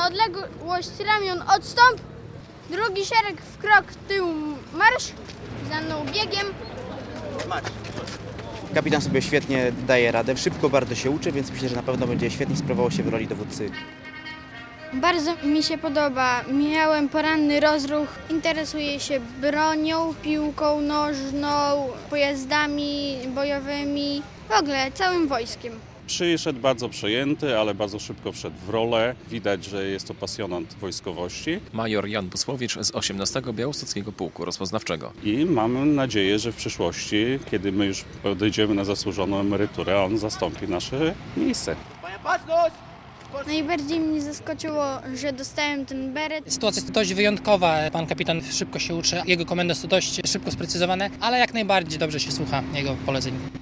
Na odległość ramion odstąp, drugi szereg w krok tył marsz, za mną biegiem. Kapitan sobie świetnie daje radę, szybko bardzo się uczy, więc myślę, że na pewno będzie świetnie sprawował się w roli dowódcy. Bardzo mi się podoba. Miałem poranny rozruch. Interesuję się bronią, piłką nożną, pojazdami bojowymi, w ogóle całym wojskiem. Przyszedł bardzo przejęty, ale bardzo szybko wszedł w rolę. Widać, że jest to pasjonat wojskowości Major Jan Busłowicz z 18 Białostockiego Pułku Rozpoznawczego. i mamy nadzieję, że w przyszłości, kiedy my już odejdziemy na zasłużoną emeryturę, on zastąpi nasze miejsce. Najbardziej mnie zaskoczyło, że dostałem ten beret. Sytuacja jest dość wyjątkowa. Pan kapitan szybko się uczy, jego komendy są dość szybko sprecyzowane, ale jak najbardziej dobrze się słucha jego poleceń.